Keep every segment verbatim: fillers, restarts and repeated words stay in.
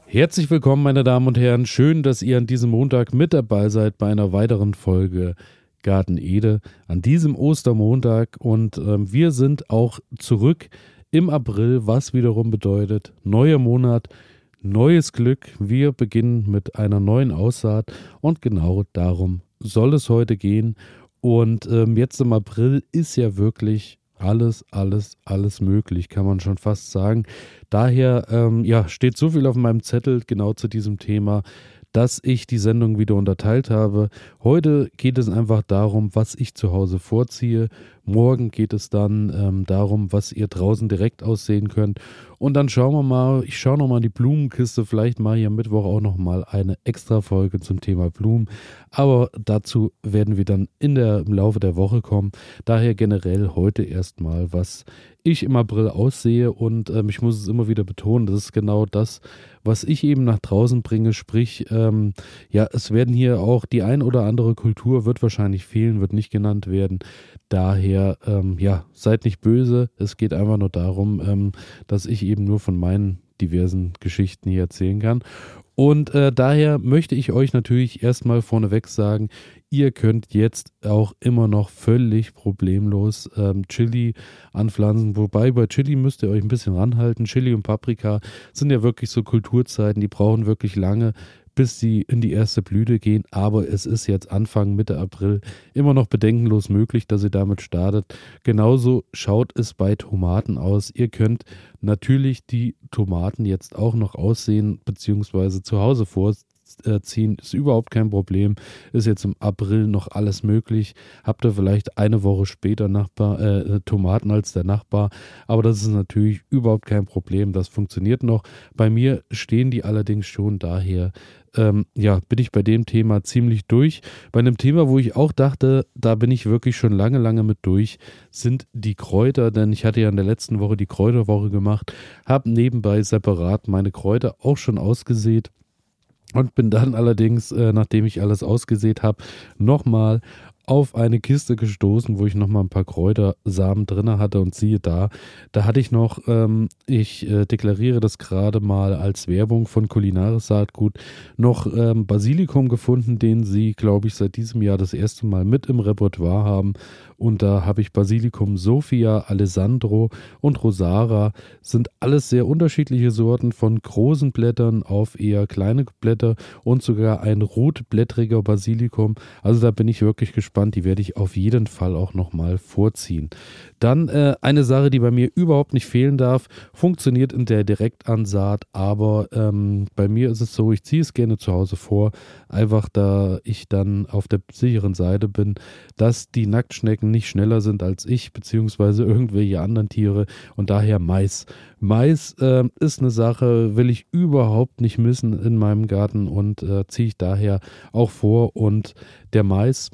Herzlich willkommen, meine Damen und Herren. Schön, dass ihr an diesem Montag mit dabei seid bei einer weiteren Folge Garten Ede an diesem Ostermontag. Und ähm, wir sind auch zurück im April, was wiederum bedeutet, neuer Monat, neues Glück. Wir beginnen mit einer neuen Aussaat und genau darum soll es heute gehen. Und ähm, jetzt im April ist ja wirklich alles, alles, alles möglich, kann man schon fast sagen. Daher ähm, ja, steht so viel auf meinem Zettel genau zu diesem Thema, dass ich die Sendung wieder unterteilt habe. Heute geht es einfach darum, was ich zu Hause vorziehe. Morgen geht es dann ähm, darum, was ihr draußen direkt aussehen könnt. Und dann schauen wir mal, ich schaue nochmal in die Blumenkiste, vielleicht mache ich am Mittwoch auch nochmal eine extra Folge zum Thema Blumen. Aber dazu werden wir dann in der, im Laufe der Woche kommen. Daher generell heute erstmal, was ich im April aussehe. Und ähm, ich muss es immer wieder betonen, das ist genau das, was ich eben nach draußen bringe. Sprich, ähm, ja, es werden hier auch die ein oder andere Kultur wird wahrscheinlich fehlen, wird nicht genannt werden. Daher, ähm, ja, seid nicht böse. Es geht einfach nur darum, ähm, dass ich eben nur von meinen diversen Geschichten hier erzählen kann. Und äh, daher möchte ich euch natürlich erstmal vorneweg sagen, ihr könnt jetzt auch immer noch völlig problemlos ähm, Chili anpflanzen. Wobei bei Chili müsst ihr euch ein bisschen ranhalten. Chili und Paprika sind ja wirklich so Kulturzeiten, die brauchen wirklich lange, bis sie in die erste Blüte gehen. Aber es ist jetzt Anfang, Mitte April immer noch bedenkenlos möglich, dass ihr damit startet. Genauso schaut es bei Tomaten aus. Ihr könnt natürlich die Tomaten jetzt auch noch aussehen bzw. zu Hause vorziehen. Ist überhaupt kein Problem. Ist jetzt im April noch alles möglich. Habt ihr vielleicht eine Woche später Nachbar, äh, Tomaten als der Nachbar. Aber das ist natürlich überhaupt kein Problem. Das funktioniert noch. Bei mir stehen die allerdings schon, daher Ähm, ja, bin ich bei dem Thema ziemlich durch. Bei einem Thema, wo ich auch dachte, da bin ich wirklich schon lange, lange mit durch, sind die Kräuter, denn ich hatte ja in der letzten Woche die Kräuterwoche gemacht, habe nebenbei separat meine Kräuter auch schon ausgesät und bin dann allerdings, äh, nachdem ich alles ausgesät habe, nochmal auf eine Kiste gestoßen, wo ich nochmal ein paar Kräutersamen drin hatte und siehe da, da hatte ich noch, ähm, ich äh, deklariere das gerade mal als Werbung von Kulinaris Saatgut, noch ähm, Basilikum gefunden, den sie, glaube ich, seit diesem Jahr das erste Mal mit im Repertoire haben. Und da habe ich Basilikum Sophia, Alessandro und Rosara. Sind alles sehr unterschiedliche Sorten von großen Blättern auf eher kleine Blätter und sogar ein rotblättriger Basilikum. Also da bin ich wirklich gespannt. Die werde ich auf jeden Fall auch nochmal vorziehen. Dann äh, eine Sache, die bei mir überhaupt nicht fehlen darf, funktioniert in der Direktansaat, aber ähm, bei mir ist es so, ich ziehe es gerne zu Hause vor, einfach da ich dann auf der sicheren Seite bin, dass die Nacktschnecken nicht schneller sind als ich, beziehungsweise irgendwelche anderen Tiere und daher Mais. Mais äh, ist eine Sache, will ich überhaupt nicht missen in meinem Garten und äh, ziehe ich daher auch vor und der Mais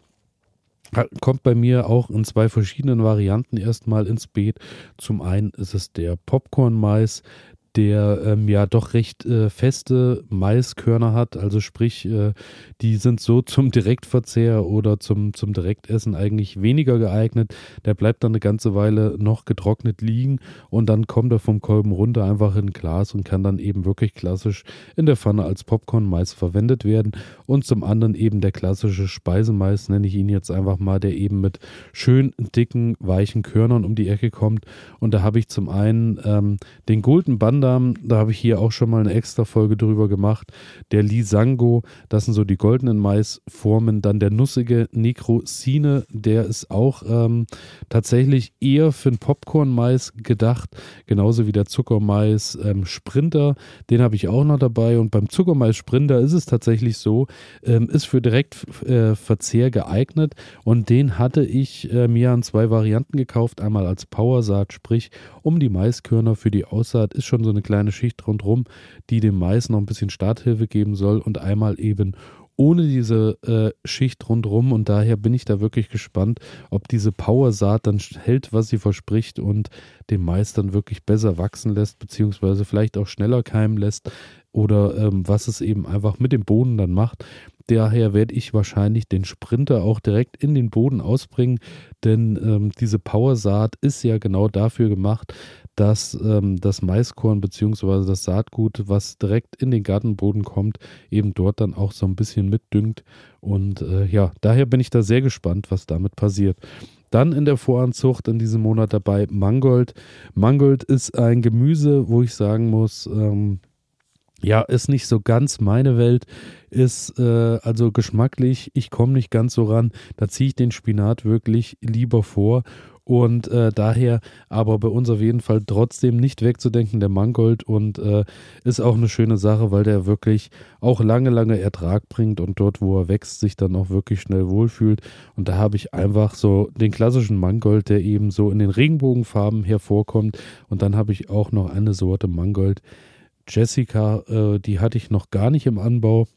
kommt bei mir auch in zwei verschiedenen Varianten erstmal ins Beet. Zum einen ist es der Popcorn-Mais, der ähm, ja doch recht äh, feste Maiskörner hat, also sprich, äh, die sind so zum Direktverzehr oder zum, zum Direktessen eigentlich weniger geeignet. Der bleibt dann eine ganze Weile noch getrocknet liegen und dann kommt er vom Kolben runter einfach in ein Glas und kann dann eben wirklich klassisch in der Pfanne als Popcorn-Mais verwendet werden. Und zum anderen eben der klassische Speisemais, nenne ich ihn jetzt einfach mal, der eben mit schön dicken, weichen Körnern um die Ecke kommt. Und da habe ich zum einen ähm, den Golden Banda, da habe ich hier auch schon mal eine extra Folge drüber gemacht. Der Lisango, das sind so die goldenen Maisformen. Dann der nussige Necrocine, der ist auch ähm, tatsächlich eher für den Popcorn-Mais gedacht. Genauso wie der Zuckermais ähm, Sprinter, den habe ich auch noch dabei. Und beim Zuckermais Sprinter ist es tatsächlich so, ähm, ist für Direktverzehr äh, geeignet. Und den hatte ich äh, mir an zwei Varianten gekauft. Einmal als Powersaat, sprich um die Maiskörner für die Aussaat ist schon so eine kleine Schicht rundherum, die dem Mais noch ein bisschen Starthilfe geben soll und einmal eben ohne diese äh, Schicht rundherum und daher bin ich da wirklich gespannt, ob diese Powersaat dann hält, was sie verspricht und den Mais dann wirklich besser wachsen lässt, beziehungsweise vielleicht auch schneller keimen lässt oder ähm, was es eben einfach mit dem Boden dann macht. Daher werde ich wahrscheinlich den Sprinter auch direkt in den Boden ausbringen, denn ähm, diese Powersaat ist ja genau dafür gemacht, dass ähm, das Maiskorn bzw. das Saatgut, was direkt in den Gartenboden kommt, eben dort dann auch so ein bisschen mitdüngt. Und äh, ja, daher bin ich da sehr gespannt, was damit passiert. Dann in der Voranzucht in diesem Monat dabei Mangold. Mangold ist ein Gemüse, wo ich sagen muss, ähm, ja, ist nicht so ganz meine Welt, ist äh, also geschmacklich, ich komme nicht ganz so ran, da ziehe ich den Spinat wirklich lieber vor und äh, daher aber bei uns auf jeden Fall trotzdem nicht wegzudenken, der Mangold und äh, ist auch eine schöne Sache, weil der wirklich auch lange, lange Ertrag bringt und dort, wo er wächst, sich dann auch wirklich schnell wohlfühlt und da habe ich einfach so den klassischen Mangold, der eben so in den Regenbogenfarben hervorkommt und dann habe ich auch noch eine Sorte Mangold, Jessica, äh, die hatte ich noch gar nicht im Anbau.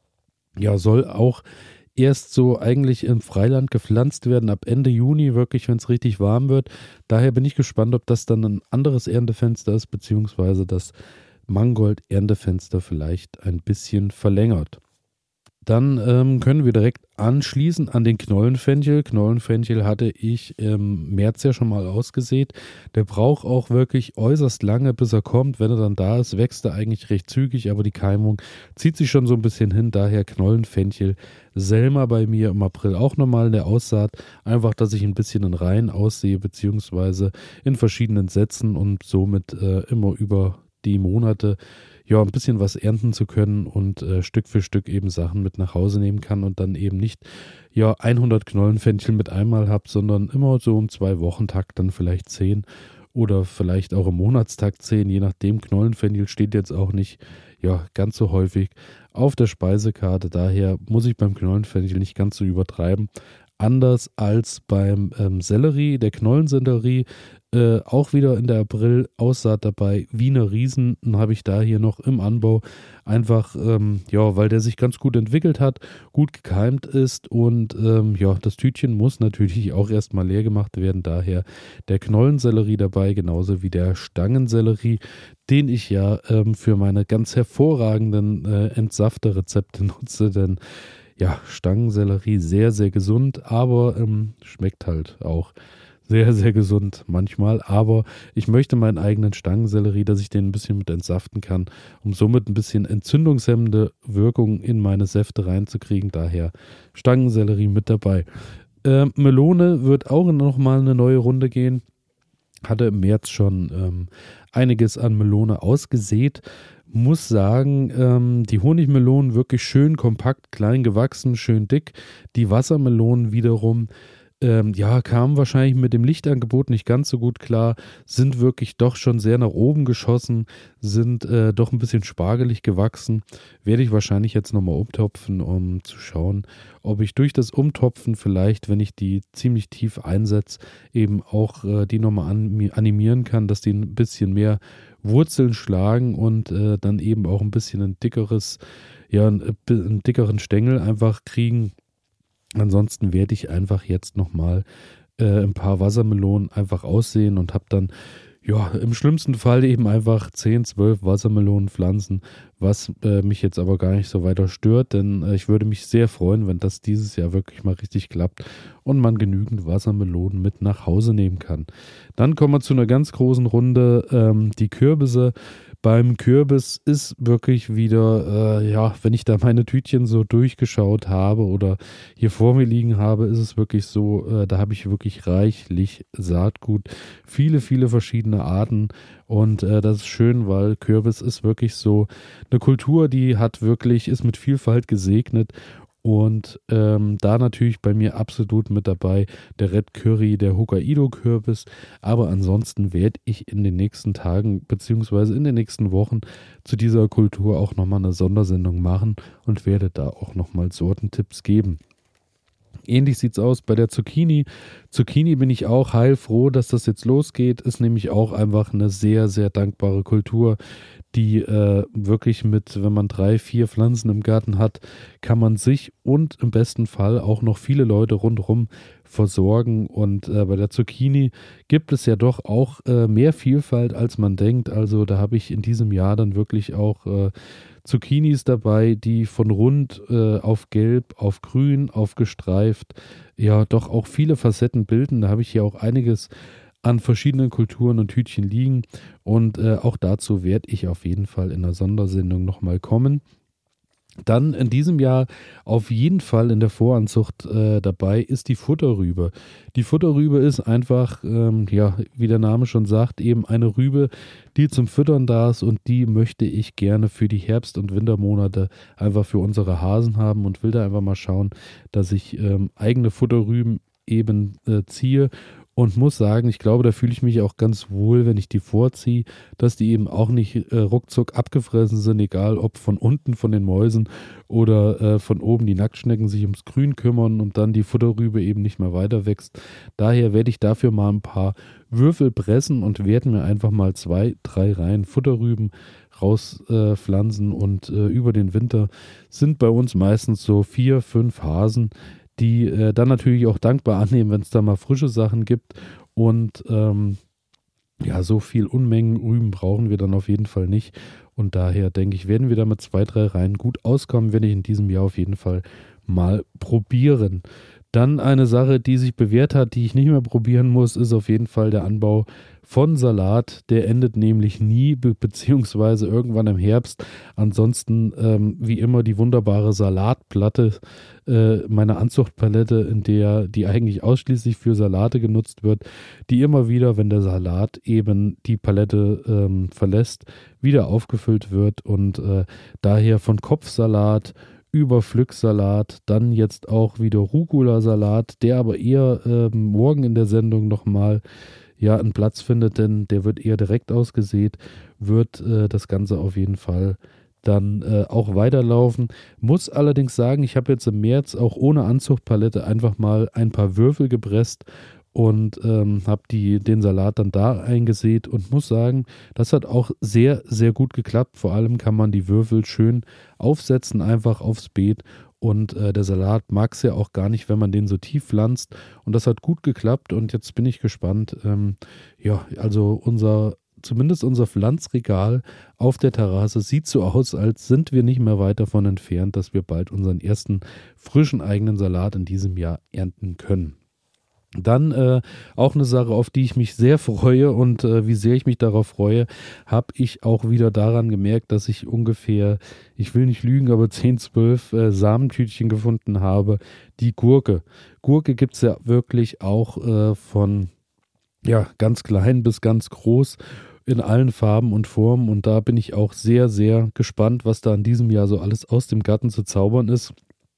Ja, soll auch erst so eigentlich im Freiland gepflanzt werden, ab Ende Juni, wirklich, wenn es richtig warm wird. Daher bin ich gespannt, ob das dann ein anderes Erntefenster ist, beziehungsweise das Mangold-Erntefenster vielleicht ein bisschen verlängert. Dann ähm, können wir direkt anschließen an den Knollenfenchel. Knollenfenchel hatte ich im März ja schon mal ausgesät. Der braucht auch wirklich äußerst lange, bis er kommt. Wenn er dann da ist, wächst er eigentlich recht zügig, aber die Keimung zieht sich schon so ein bisschen hin. Daher Knollenfenchel Selma bei mir im April auch nochmal in der Aussaat. Einfach, dass ich ein bisschen in Reihen aussehe, beziehungsweise in verschiedenen Sätzen und somit äh, immer über die Monate ja, ein bisschen was ernten zu können und äh, Stück für Stück eben Sachen mit nach Hause nehmen kann und dann eben nicht ja hundert Knollenfenchel mit einmal habe, sondern immer so im Zwei-Wochen-Takt dann vielleicht zehn oder vielleicht auch im Monatstakt zehn, je nachdem. Knollenfenchel steht jetzt auch nicht ja ganz so häufig auf der Speisekarte, daher muss ich beim Knollenfenchel nicht ganz so übertreiben. Anders als beim ähm, Sellerie, der Knollensellerie, äh, auch wieder in der April-Aussaat dabei. Wiener Riesen habe ich da hier noch im Anbau. Einfach, ähm, ja, weil der sich ganz gut entwickelt hat, gut gekeimt ist und ähm, ja, das Tütchen muss natürlich auch erstmal leer gemacht werden. Daher der Knollensellerie dabei, genauso wie der Stangensellerie, den ich ja ähm, für meine ganz hervorragenden äh, Entsafter-Rezepte nutze, denn ja, Stangensellerie sehr, sehr gesund, aber ähm, schmeckt halt auch sehr, sehr gesund manchmal. Aber ich möchte meinen eigenen Stangensellerie, dass ich den ein bisschen mit entsaften kann, um somit ein bisschen entzündungshemmende Wirkung in meine Säfte reinzukriegen. Daher Stangensellerie mit dabei. Äh, Melone wird auch nochmal eine neue Runde gehen. Hatte im März schon ähm, einiges an Melone ausgesät. Muss sagen, ähm, die Honigmelonen wirklich schön kompakt, klein gewachsen, schön dick. Die Wassermelonen wiederum, ähm, ja, kamen wahrscheinlich mit dem Lichtangebot nicht ganz so gut klar, sind wirklich doch schon sehr nach oben geschossen, sind äh, doch ein bisschen spargelig gewachsen. Werde ich wahrscheinlich jetzt nochmal umtopfen, um zu schauen, ob ich durch das Umtopfen vielleicht, wenn ich die ziemlich tief einsetze, eben auch äh, die nochmal an, animieren kann, dass die ein bisschen mehr Wurzeln schlagen und äh, dann eben auch ein bisschen ein dickeres, ja, ein, einen dickeren Stängel einfach kriegen. Ansonsten werde ich einfach jetzt nochmal äh, ein paar Wassermelonen einfach aussehen und habe dann ja im schlimmsten Fall eben einfach zehn, zwölf Wassermelonenpflanzen, was äh, mich jetzt aber gar nicht so weiter stört, denn äh, ich würde mich sehr freuen, wenn das dieses Jahr wirklich mal richtig klappt und man genügend Wassermelonen mit nach Hause nehmen kann. Dann kommen wir zu einer ganz großen Runde, ähm, die Kürbisse. Beim Kürbis ist wirklich wieder, äh, ja, wenn ich da meine Tütchen so durchgeschaut habe oder hier vor mir liegen habe, ist es wirklich so, äh, da habe ich wirklich reichlich Saatgut, viele, viele verschiedene Arten und äh, das ist schön, weil Kürbis ist wirklich so eine Kultur, die hat wirklich, ist mit Vielfalt gesegnet. Und ähm, da natürlich bei mir absolut mit dabei der Red Curry, der Hokkaido-Kürbis. Aber ansonsten werde ich in den nächsten Tagen beziehungsweise in den nächsten Wochen zu dieser Kultur auch nochmal eine Sondersendung machen und werde da auch nochmal Sortentipps geben. Ähnlich sieht es aus bei der Zucchini. Zucchini bin ich auch heilfroh, dass das jetzt losgeht. Ist nämlich auch einfach eine sehr, sehr dankbare Kultur, die äh, wirklich mit, wenn man drei, vier Pflanzen im Garten hat, kann man sich und im besten Fall auch noch viele Leute rundherum versorgen. Und äh, bei der Zucchini gibt es ja doch auch äh, mehr Vielfalt, als man denkt. Also da habe ich in diesem Jahr dann wirklich auch äh, Zucchinis dabei, die von rund äh, auf gelb, auf grün, auf gestreift, ja doch auch viele Facetten bilden. Da habe ich hier auch einiges an verschiedenen Kulturen und Hütchen liegen. Und äh, auch dazu werde ich auf jeden Fall in der Sondersendung nochmal kommen. Dann in diesem Jahr auf jeden Fall in der Voranzucht äh, dabei ist die Futterrübe. Die Futterrübe ist einfach, ähm, ja, wie der Name schon sagt, eben eine Rübe, die zum Füttern da ist, und die möchte ich gerne für die Herbst- und Wintermonate einfach für unsere Hasen haben und will da einfach mal schauen, dass ich ähm, eigene Futterrüben eben äh, ziehe. Und muss sagen, ich glaube, da fühle ich mich auch ganz wohl, wenn ich die vorziehe, dass die eben auch nicht äh, ruckzuck abgefressen sind, egal ob von unten von den Mäusen oder äh, von oben die Nacktschnecken sich ums Grün kümmern und dann die Futterrübe eben nicht mehr weiter wächst. Daher werde ich dafür mal ein paar Würfel pressen und werde mir einfach mal zwei, drei Reihen Futterrüben rauspflanzen äh, und äh, über den Winter sind bei uns meistens so vier, fünf Hasen, die äh, dann natürlich auch dankbar annehmen, wenn es da mal frische Sachen gibt. Und ähm, ja, so viel Unmengen Rüben brauchen wir dann auf jeden Fall nicht. Und daher denke ich, werden wir da mit zwei, drei Reihen gut auskommen, werde ich in diesem Jahr auf jeden Fall mal probieren. Dann eine Sache, die sich bewährt hat, die ich nicht mehr probieren muss, ist auf jeden Fall der Anbau von Salat. Der endet nämlich nie, be- beziehungsweise irgendwann im Herbst. Ansonsten, ähm, wie immer, die wunderbare Salatplatte, äh, meine Anzuchtpalette, in der die eigentlich ausschließlich für Salate genutzt wird, die immer wieder, wenn der Salat eben die Palette ähm, verlässt, wieder aufgefüllt wird. Und äh, daher von Kopfsalat über Pflücksalat, dann jetzt auch wieder Rucola-Salat, der aber eher äh, morgen in der Sendung nochmal ja, einen Platz findet, denn der wird eher direkt ausgesät, wird äh, das Ganze auf jeden Fall dann äh, auch weiterlaufen. Muss allerdings sagen, ich habe jetzt im März auch ohne Anzuchtpalette einfach mal ein paar Würfel gepresst und ähm, habe die den Salat dann da eingesät und muss sagen, das hat auch sehr, sehr gut geklappt. Vor allem kann man die Würfel schön aufsetzen, einfach aufs Beet, und äh, der Salat mag es ja auch gar nicht, wenn man den so tief pflanzt, und das hat gut geklappt. Und jetzt bin ich gespannt. Ähm, ja, also unser zumindest unser Pflanzregal auf der Terrasse sieht so aus, als sind wir nicht mehr weit davon entfernt, dass wir bald unseren ersten frischen eigenen Salat in diesem Jahr ernten können. Dann äh, auch eine Sache, auf die ich mich sehr freue, und äh, wie sehr ich mich darauf freue, habe ich auch wieder daran gemerkt, dass ich ungefähr, ich will nicht lügen, aber zehn, zwölf äh, Samentütchen gefunden habe. Die Gurke. Gurke gibt es ja wirklich auch äh, von ja, ganz klein bis ganz groß in allen Farben und Formen, und da bin ich auch sehr, sehr gespannt, was da in diesem Jahr so alles aus dem Garten zu zaubern ist.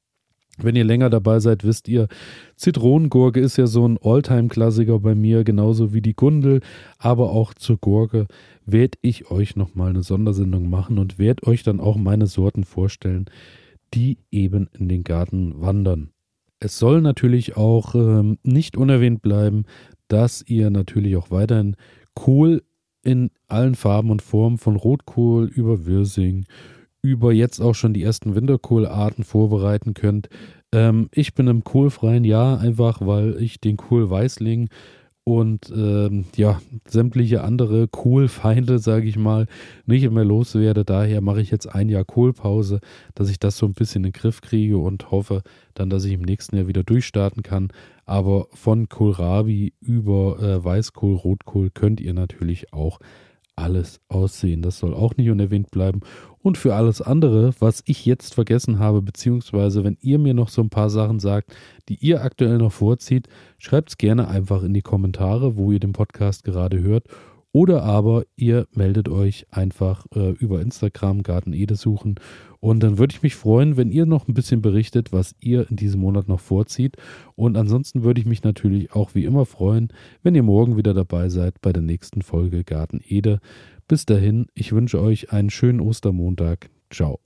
Wenn ihr länger dabei seid, wisst ihr, Zitronengurke ist ja so ein Alltime-Klassiker bei mir, genauso wie die Gundel, aber auch zur Gurke werde ich euch nochmal eine Sondersendung machen und werde euch dann auch meine Sorten vorstellen, die eben in den Garten wandern. Es soll natürlich auch ähm, nicht unerwähnt bleiben, dass ihr natürlich auch weiterhin Kohl in allen Farben und Formen, von Rotkohl über Wirsing, über jetzt auch schon die ersten Winterkohlarten vorbereiten könnt. Ähm, ich bin im kohlfreien Jahr, einfach weil ich den Kohlweißling und ähm, ja, sämtliche andere Kohlfeinde, sage ich mal, nicht mehr loswerde. Daher mache ich jetzt ein Jahr Kohlpause, dass ich das so ein bisschen in den Griff kriege, und hoffe dann, dass ich im nächsten Jahr wieder durchstarten kann. Aber von Kohlrabi über äh, Weißkohl, Rotkohl könnt ihr natürlich auch alles aussehen. Das soll auch nicht unerwähnt bleiben. Und für alles andere, was ich jetzt vergessen habe, beziehungsweise wenn ihr mir noch so ein paar Sachen sagt, die ihr aktuell noch vorzieht, schreibt es gerne einfach in die Kommentare, wo ihr den Podcast gerade hört. Oder aber ihr meldet euch einfach äh, über Instagram Garten Ede suchen, und dann würde ich mich freuen, wenn ihr noch ein bisschen berichtet, was ihr in diesem Monat noch vorzieht. Und ansonsten würde ich mich natürlich auch wie immer freuen, wenn ihr morgen wieder dabei seid bei der nächsten Folge Garten Ede. Bis dahin, ich wünsche euch einen schönen Ostermontag. Ciao.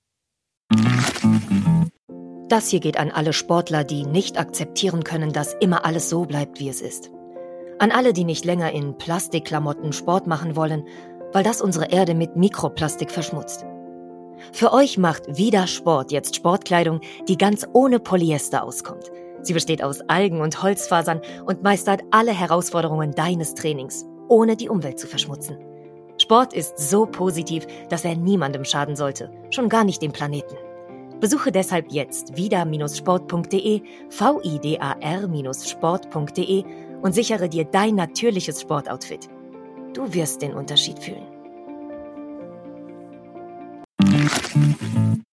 Das hier geht an alle Sportler, die nicht akzeptieren können, dass immer alles so bleibt, wie es ist. An alle, die nicht länger in Plastikklamotten Sport machen wollen, weil das unsere Erde mit Mikroplastik verschmutzt. Für euch macht Vida Sport jetzt Sportkleidung, die ganz ohne Polyester auskommt. Sie besteht aus Algen und Holzfasern und meistert alle Herausforderungen deines Trainings, ohne die Umwelt zu verschmutzen. Sport ist so positiv, dass er niemandem schaden sollte, schon gar nicht dem Planeten. Besuche deshalb jetzt vida Bindestrich sport punkt de, V I D A R Bindestrich sport punkt de und sichere dir dein natürliches Sportoutfit. Du wirst den Unterschied fühlen.